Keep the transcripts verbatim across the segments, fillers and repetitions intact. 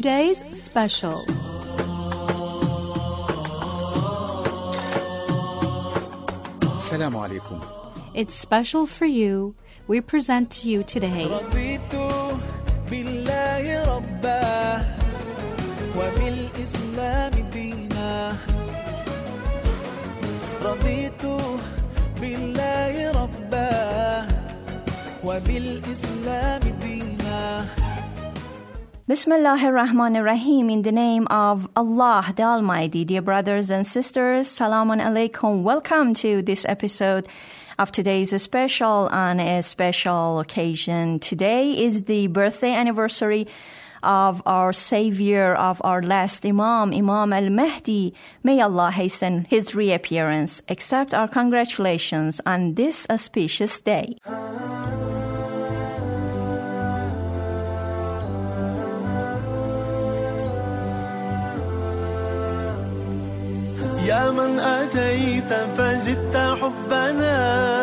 today's special. Assalamu alaikum. It's special for you. We present to you today Bismillahir Rahmanir Rahim. In the name of Allah the Almighty. Dear brothers and sisters, Salamun Alaikum. Welcome to this episode of today's special on a special occasion. Today is the birthday anniversary of our Savior, of our last Imam, Imam al-Mahdi. May Allah hasten his reappearance. Accept our congratulations on this auspicious day. يا من أتيت فزدت حبنا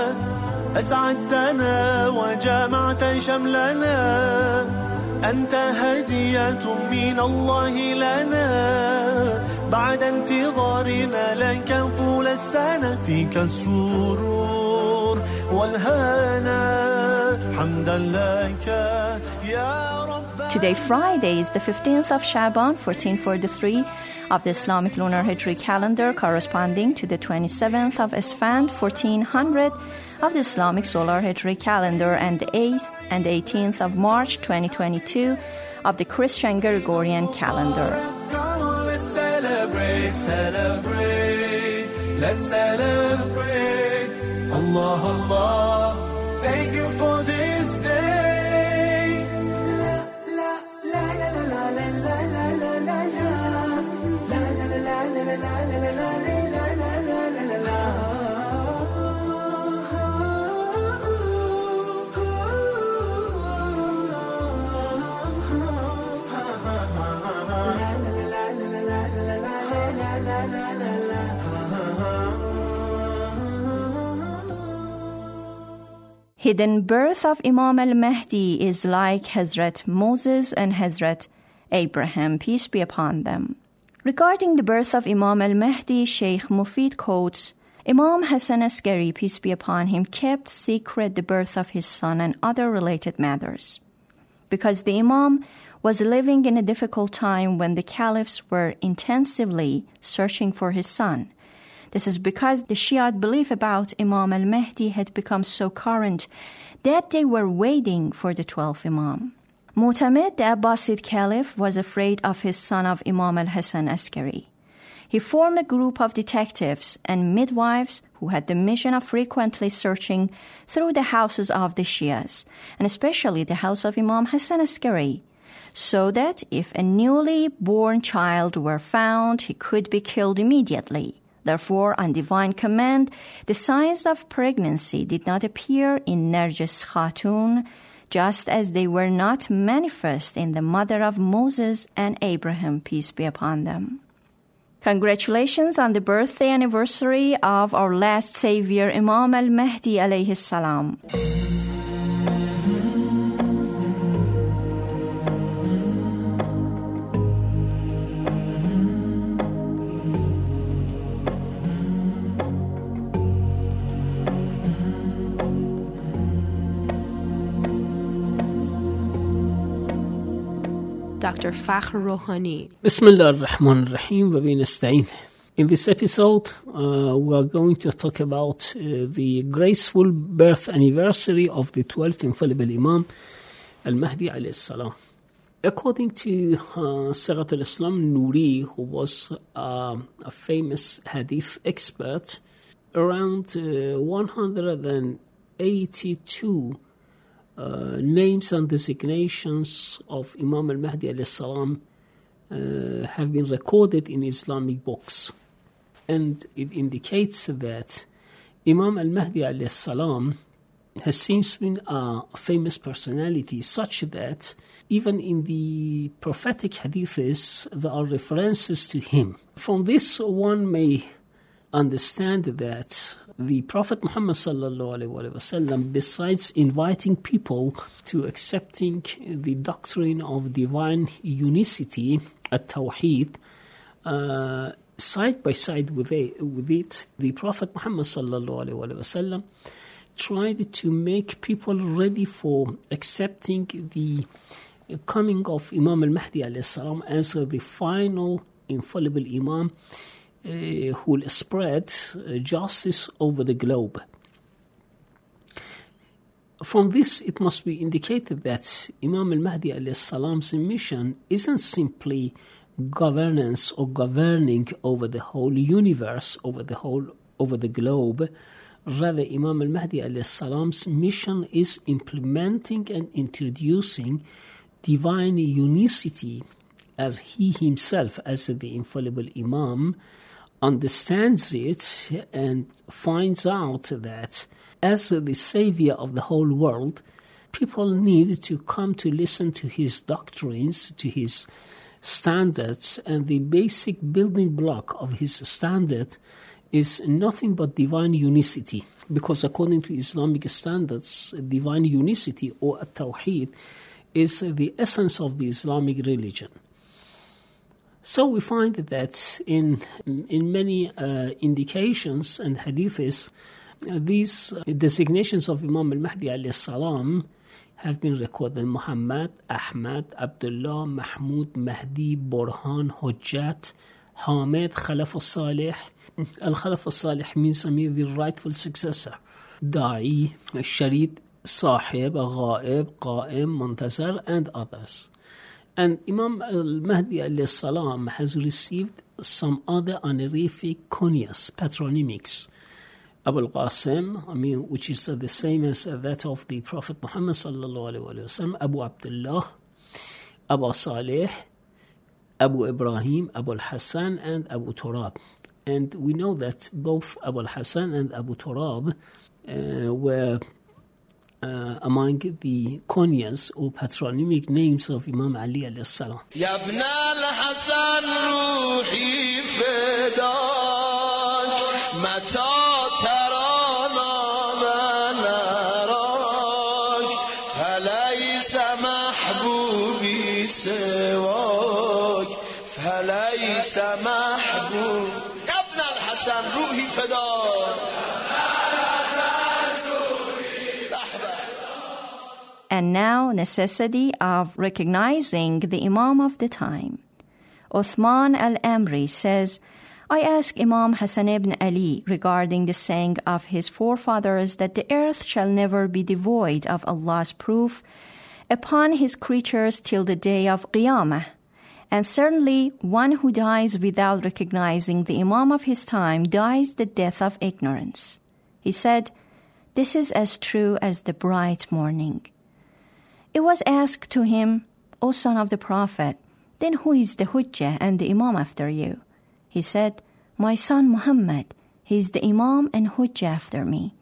أسعدتنا وجمعت شملنا أنت هدية من الله لنا بعد انتظارنا لك طول السنة فيك السرور والهنا حمدا لك يا رب. Today Friday is the fifteenth of Shaban, fourteen forty-three of the Islamic lunar Hijri calendar, corresponding to the twenty-seventh of Esfand, fourteen hundred of the Islamic solar Hijri calendar, and the eighth and eighteenth of March, twenty twenty-two of the Christian Gregorian calendar. Let's celebrate, celebrate, let's celebrate. Allah, Allah, thank you for this day. Hidden birth of Imam al-Mahdi is like Hazrat Moses and Hazrat Abraham, peace be upon them. Regarding the birth of Imam al-Mahdi, Sheikh Mufid quotes, Imam Hassan Askari, peace be upon him, kept secret the birth of his son and other related matters, because the Imam was living in a difficult time when the caliphs were intensively searching for his son. This is because the Shiite belief about Imam al-Mahdi had become so current that they were waiting for the twelfth Imam. Mu'tamid, the Abbasid caliph, was afraid of his son of Imam al-Hassan Askari. He formed a group of detectives and midwives who had the mission of frequently searching through the houses of the Shias, and especially the house of Imam Hassan Askari, so that if a newly born child were found, he could be killed immediately. Therefore, on divine command, the signs of pregnancy did not appear in Narjis Khatun, just as they were not manifest in the mother of Moses and Abraham, peace be upon them. Congratulations on the birthday anniversary of our last Savior, Imam al-Mahdi alayhi salam. Doctor Fakhr Rouhani. Bismillah ar-Rahman ar-Rahim wa bi nasta'in. In this episode, uh, we are going to talk about uh, the graceful birth anniversary of the twelfth infallible Imam, al-Mahdi alayhi salam. According to uh, Sirat al-Islam Nuri, who was uh, a famous hadith expert, around uh, one hundred eighty-two Uh, names and designations of Imam al-Mahdi alayhi salam uh, have been recorded in Islamic books, and it indicates that Imam al-Mahdi alayhi salam has since been a famous personality, such that even in the prophetic hadiths there are references to him. From this, one may understand that the Prophet Muhammad sallallahu alaihi wasallam, besides inviting people to accepting the doctrine of divine unicity, at-Tawheed, uh, side by side with it, with it, the Prophet Muhammad sallallahu alaihi wasallam tried to make people ready for accepting the coming of Imam al-Mahdi alayhi salam as the final infallible Imam uh, who will spread uh, justice over the globe. From this, it must be indicated that Imam al-Mahdi alayhi salam's mission isn't simply governance or governing over the whole universe, over the whole, over the globe. Rather, Imam al-Mahdi alayhi salam's mission is implementing and introducing divine unicity as he himself, as the infallible Imam, understands it and finds out that as the savior of the whole world, people need to come to listen to his doctrines, to his standards, and the basic building block of his standard is nothing but divine unicity, because according to Islamic standards, divine unicity or at-Tawheed is the essence of the Islamic religion. So we find that in in many uh, indications and hadiths, uh, these uh, designations of Imam al-Mahdi alayhi salam have been recorded: Muhammad, Ahmad, Abdullah, Mahmud, Mahdi, Burhan, Hujjat, Hamid, Khalaf al-Salih. Al-Khalaf al-Salih means I mean, the rightful successor. Da'i, Sharid, Sahib, Ghaib, Qa'im, Muntazar, and others. And Imam al-Mahdi alayhi salam has received some other honorific kunyas, patronymics. Abu al-Qasim, I mean, which is uh, the same as uh, that of the Prophet Muhammad sallallahu alaihi wasallam, Abu Abdullah, Abu Salih, Abu Ibrahim, Abu al-Hassan, and Abu Turab. And we know that both Abu al-Hassan and Abu Turab uh, were uh, among the kunyas or patronymic names of Imam Ali alayhi salam. Ya ibn al-Hasan ruhi fidak mata tarana narak falaysa mahbubi siwak falaysa mahbub ya ibn al-Hasan ruhi fidak. And now, necessity of recognizing the Imam of the time. Uthman al-Amri says, I asked Imam Hassan ibn Ali regarding the saying of his forefathers that the earth shall never be devoid of Allah's proof upon his creatures till the day of Qiyamah. And certainly one who dies without recognizing the Imam of his time dies the death of ignorance. He said, this is as true as the bright morning. It was asked to him, O son of the Prophet, then who is the Hujjah and the Imam after you? He said, my son Muhammad, he is the Imam and Hujjah after me.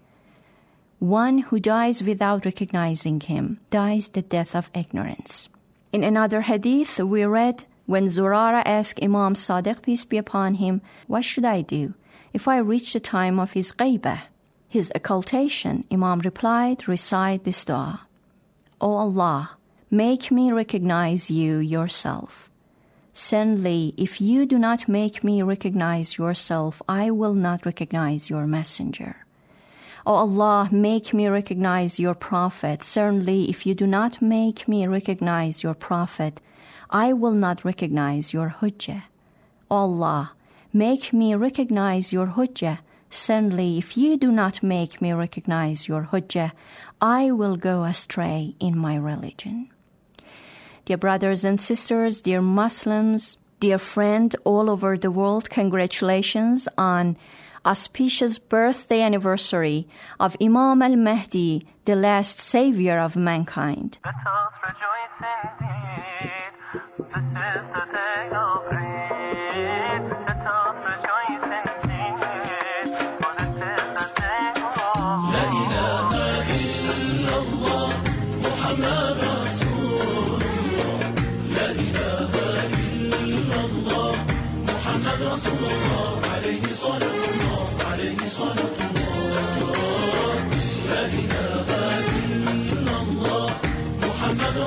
One who dies without recognizing him dies the death of ignorance. In another hadith, we read, when Zurara asked Imam Sadiq, peace be upon him, what should I do if I reach the time of his ghaibah, his occultation? Imam replied, recite this dua. O Allah, make me recognize you yourself. Certainly, if you do not make me recognize yourself, I will not recognize your messenger. O Allah, make me recognize your prophet. Certainly, if you do not make me recognize your prophet, I will not recognize your hujjah. O Allah, make me recognize your hujjah. Certainly, if you do not make me recognize your hujjah, I will go astray in my religion. Dear brothers and sisters, dear Muslims, dear friend all over the world, congratulations on auspicious birthday anniversary of Imam al-Mahdi, the last savior of mankind. Let us rejoice indeed. This is the day of Eid. Let us rejoice indeed. For this is the day of La ilaha illallah Muhammad Rasulullah. La ilaha illallah Muhammad Rasulullah. Alayhi salatullah, alayhi salatullah.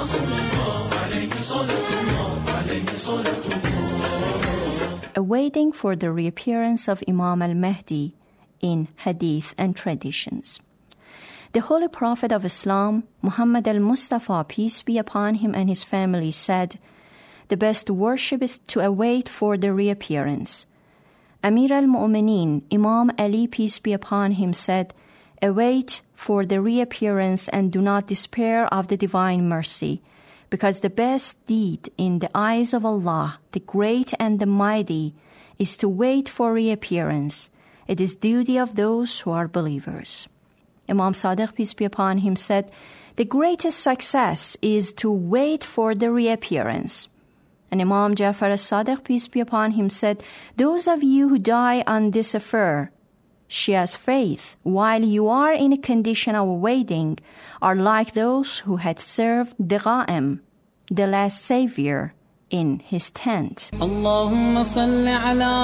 Awaiting for the reappearance of Imam al-Mahdi in Hadith and traditions. The Holy Prophet of Islam, Muhammad al-Mustafa, peace be upon him and his family, said, "The best worship is to await for the reappearance." Amir al-Mu'mineen, Imam Ali, peace be upon him, said, "Await for the reappearance and do not despair of the divine mercy, because the best deed in the eyes of Allah, the great and the mighty, is to wait for reappearance. It is duty of those who are believers." Imam Sadiq, peace be upon him, said, "The greatest success is to wait for the reappearance." And Imam Jafar al-Sadiq, peace be upon him, said, "Those of you who die on this affair, Shia's faith, while you are in a condition of waiting, are like those who had served the Qa'im, the last savior, in his tent." اللهم صل على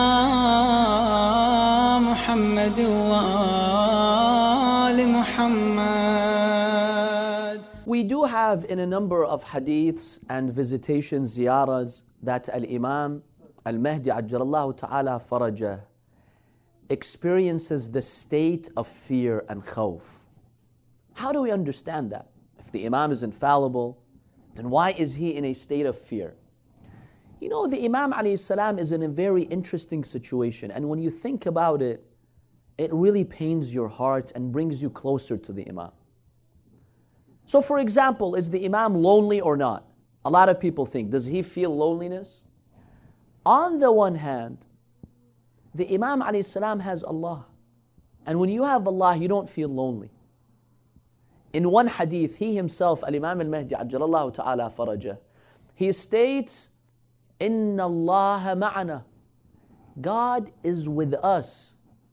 محمد وآل محمد. We do have in a number of hadiths and visitations, ziyaras, that Al-Imam Al-Mahdi Ajjalallahu Ta'ala Farajah experiences the state of fear and khawf. How do we understand that? If the Imam is infallible, then why is he in a state of fear? You know, the Imam alayhi salam is in a very interesting situation, and when you think about it, it really pains your heart and brings you closer to the Imam. So for example, is the Imam lonely or not? A lot of people think, does he feel loneliness? On the one hand, the Imam alayhi salam has Allah. And when you have Allah, you don't feel lonely. In one hadith, he himself, Al-Imam Al-Mahdi Ajjalallahu Ta'ala Farajah, he states, "Inna Allah ma'ana." God is with us.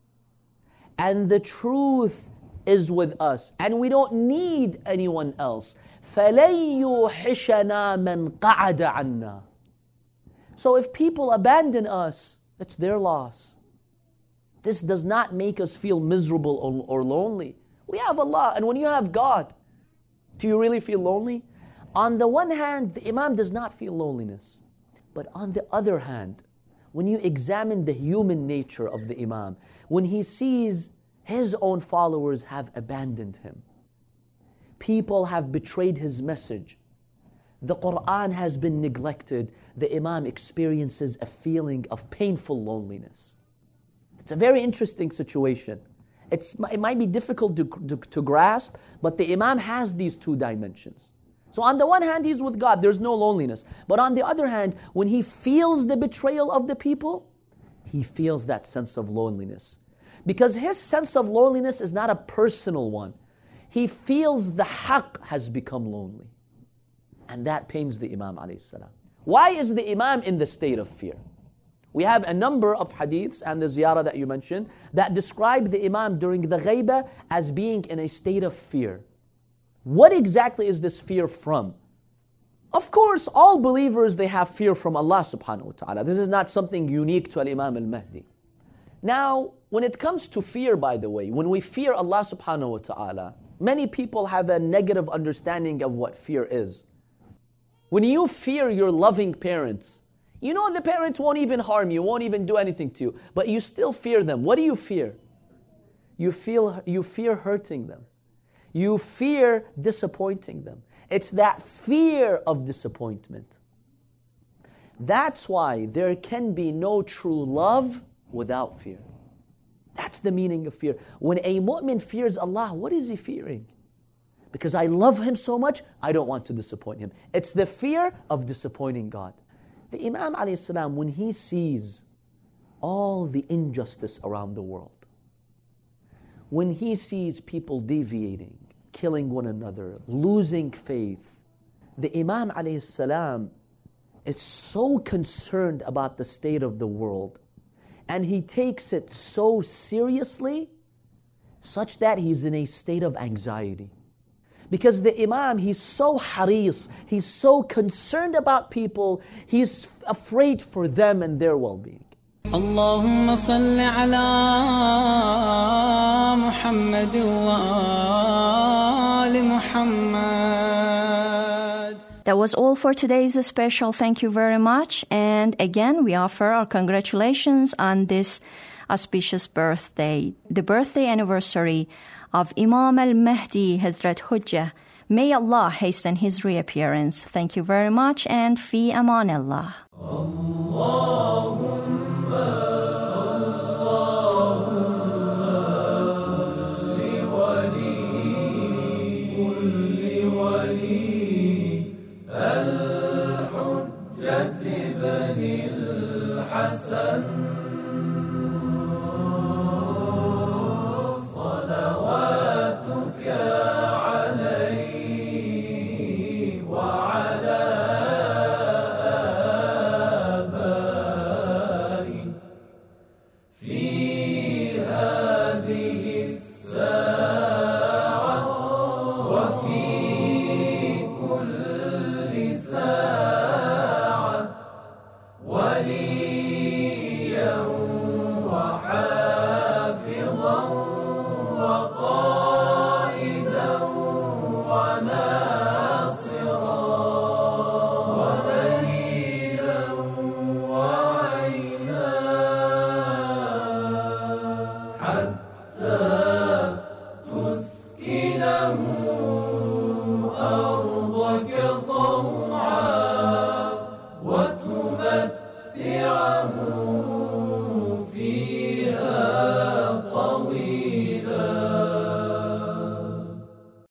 And the truth is with us. And we don't need anyone else. فَلَن يُوحِشَنَا مَنْ قَعَدَ عَنَّا. So if people abandon us, it's their loss. This does not make us feel miserable or, or lonely. We have Allah, and when you have God, do you really feel lonely? On the one hand, the Imam does not feel loneliness. But on the other hand, when you examine the human nature of the Imam, when he sees his own followers have abandoned him, people have betrayed his message, the Qur'an has been neglected, the Imam experiences a feeling of painful loneliness. It's a very interesting situation. It's, it might be difficult to, to, to grasp, but the Imam has these two dimensions. So on the one hand, he's with God, there's no loneliness. But on the other hand, when he feels the betrayal of the people, he feels that sense of loneliness. Because his sense of loneliness is not a personal one. He feels the haqq has become lonely. And that pains the Imam alayhi salam. Why is the Imam in the state of fear? We have a number of hadiths and the ziyarah that you mentioned that describe the Imam during the ghaibah as being in a state of fear. What exactly is this fear from? Of course, all believers, they have fear from Allah subhanahu wa ta'ala. This is not something unique to Al-Imam Al-Mahdi. Now, when it comes to fear, by the way, when we fear Allah subhanahu wa ta'ala, many people have a negative understanding of what fear is. When you fear your loving parents, you know the parents won't even harm you, won't even do anything to you, but you still fear them. What do you fear? You feel you fear hurting them. You fear disappointing them. It's that fear of disappointment. That's why there can be no true love without fear. That's the meaning of fear. When a mu'min fears Allah, what is he fearing? Because I love Him so much, I don't want to disappoint Him. It's the fear of disappointing God. The Imam alayhi salam, when he sees all the injustice around the world, when he sees people deviating, killing one another, losing faith, the Imam alayhi salam is so concerned about the state of the world, and he takes it so seriously, such that he's in a state of anxiety. Because the Imam, he's so haris, he's so concerned about people, he's afraid for them and their well-being. اللهم صل على محمد وآل محمد. That was all for today's special. Thank you very much. And again, we offer our congratulations on this auspicious birthday, the birthday anniversary of Imam al-Mahdi, Hazrat Hujjah. May Allah hasten his reappearance. Thank you very much, and fi aman Allah. Allahumma